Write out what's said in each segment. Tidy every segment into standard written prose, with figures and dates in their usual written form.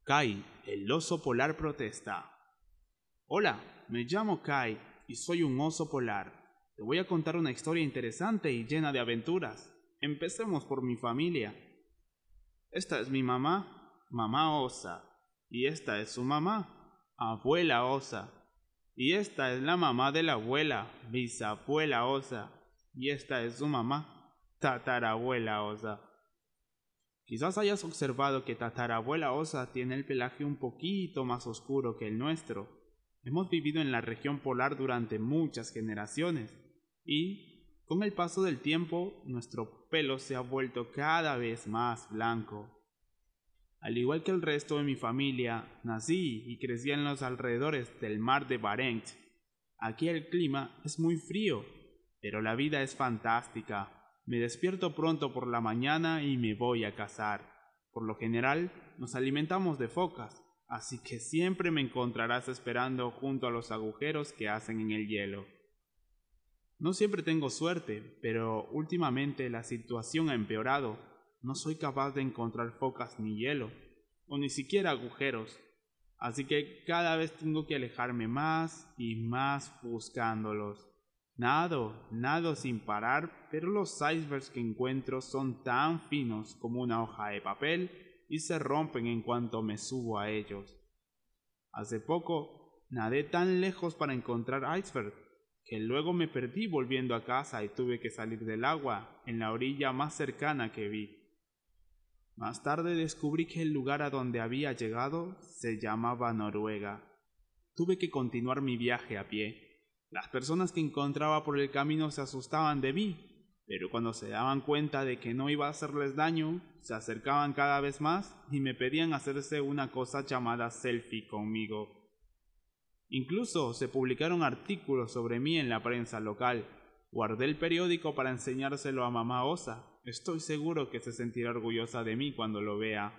Kai, el oso polar protesta. Hola, me llamo Kai y soy un oso polar. Te voy a contar una historia interesante y llena de aventuras. Empecemos por mi familia. Esta es mi mamá, mamá osa. Y esta es su mamá, abuela osa. Y esta es la mamá de la abuela, bisabuela osa. Y esta es su mamá, tatarabuela osa. Quizás hayas observado que tatarabuela osa tiene el pelaje un poquito más oscuro que el nuestro. Hemos vivido en la región polar durante muchas generaciones y, con el paso del tiempo, nuestro pelo se ha vuelto cada vez más blanco. Al igual que el resto de mi familia, nací y crecí en los alrededores del mar de Barents. Aquí el clima es muy frío, pero la vida es fantástica. Me despierto pronto por la mañana y me voy a cazar. Por lo general, nos alimentamos de focas, así que siempre me encontrarás esperando junto a los agujeros que hacen en el hielo. No siempre tengo suerte, pero últimamente la situación ha empeorado. No soy capaz de encontrar focas ni hielo, o ni siquiera agujeros, así que cada vez tengo que alejarme más y más buscándolos. Nado sin parar, pero los icebergs que encuentro son tan finos como una hoja de papel y se rompen en cuanto me subo a ellos. Hace poco nadé tan lejos para encontrar iceberg que luego me perdí volviendo a casa y tuve que salir del agua en la orilla más cercana que vi. Más tarde descubrí que el lugar a donde había llegado se llamaba Noruega. Tuve que continuar mi viaje a pie. Las personas que encontraba por el camino se asustaban de mí, pero cuando se daban cuenta de que no iba a hacerles daño, se acercaban cada vez más y me pedían hacerse una cosa llamada selfie conmigo. Incluso se publicaron artículos sobre mí en la prensa local. Guardé el periódico para enseñárselo a mamá osa. Estoy seguro que se sentirá orgullosa de mí cuando lo vea.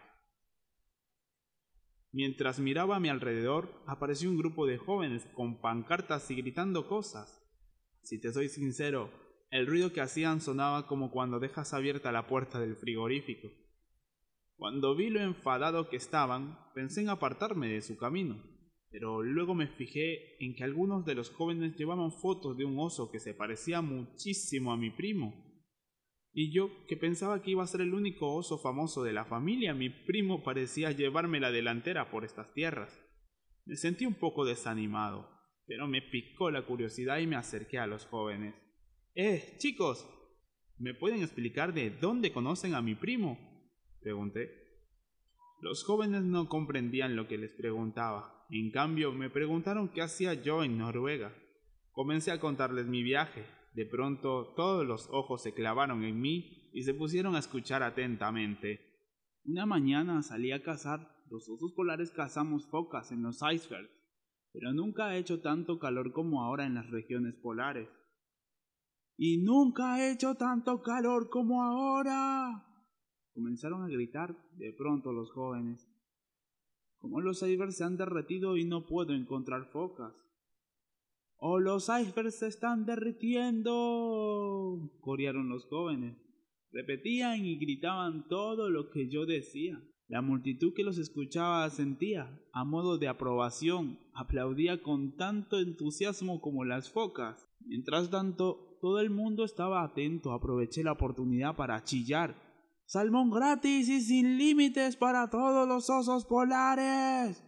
Mientras miraba a mi alrededor, apareció un grupo de jóvenes con pancartas y gritando cosas. Si te soy sincero, el ruido que hacían sonaba como cuando dejas abierta la puerta del frigorífico. Cuando vi lo enfadado que estaban, pensé en apartarme de su camino, pero luego me fijé en que algunos de los jóvenes llevaban fotos de un oso que se parecía muchísimo a mi primo. Y yo, que pensaba que iba a ser el único oso famoso de la familia, mi primo parecía llevarme la delantera por estas tierras. Me sentí un poco desanimado, pero me picó la curiosidad y me acerqué a los jóvenes. Chicos, ¿me pueden explicar de dónde conocen a mi primo?, pregunté. Los jóvenes no comprendían lo que les preguntaba. En cambio, me preguntaron qué hacía yo en Noruega. Comencé a contarles mi viaje. De pronto todos los ojos se clavaron en mí y se pusieron a escuchar atentamente. Una mañana salí a cazar. Los osos polares cazamos focas en los icebergs, pero nunca ha hecho tanto calor como ahora en las regiones polares. ¡Y nunca ha hecho tanto calor como ahora!, comenzaron a gritar de pronto los jóvenes. Como los icebergs se han derretido y no puedo encontrar focas. ¡Oh, los icebergs se están derritiendo!, corearon los jóvenes. Repetían y gritaban todo lo que yo decía. La multitud que los escuchaba asentía, a modo de aprobación, aplaudía con tanto entusiasmo como las focas. Mientras tanto, todo el mundo estaba atento. Aproveché la oportunidad para chillar: ¡salmón gratis y sin límites para todos los osos polares!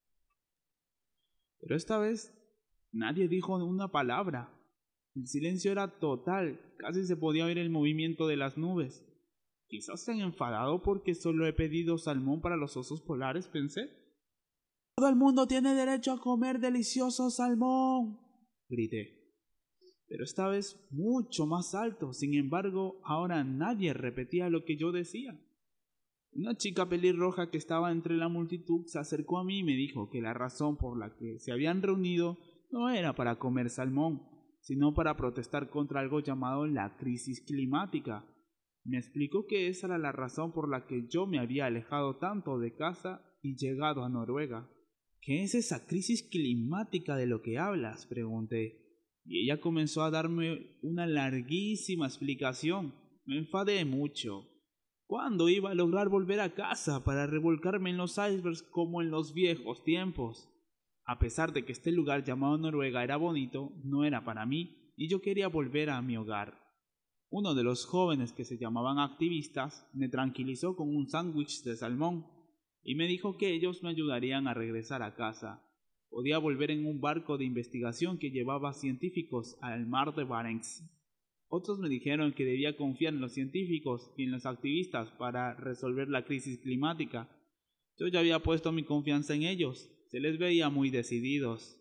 Pero esta vez nadie dijo una palabra. El silencio era total, casi se podía oír el movimiento de las nubes. Quizás se han enfadado porque solo he pedido salmón para los osos polares, pensé. ¡Todo el mundo tiene derecho a comer delicioso salmón!, grité. Pero esta vez mucho más alto. Sin embargo, ahora nadie repetía lo que yo decía. Una chica pelirroja que estaba entre la multitud se acercó a mí y me dijo que la razón por la que se habían reunido no era para comer salmón, sino para protestar contra algo llamado la crisis climática. Me explicó que esa era la razón por la que yo me había alejado tanto de casa y llegado a Noruega. ¿Qué es esa crisis climática de lo que hablas?, pregunté. Y ella comenzó a darme una larguísima explicación. Me enfadé mucho. ¿Cuándo iba a lograr volver a casa para revolcarme en los icebergs como en los viejos tiempos? A pesar de que este lugar llamado Noruega era bonito, no era para mí y yo quería volver a mi hogar. Uno de los jóvenes que se llamaban activistas me tranquilizó con un sándwich de salmón y me dijo que ellos me ayudarían a regresar a casa. Podía volver en un barco de investigación que llevaba científicos al mar de Barents. Otros me dijeron que debía confiar en los científicos y en los activistas para resolver la crisis climática. Yo ya había puesto mi confianza en ellos, se les veía muy decididos.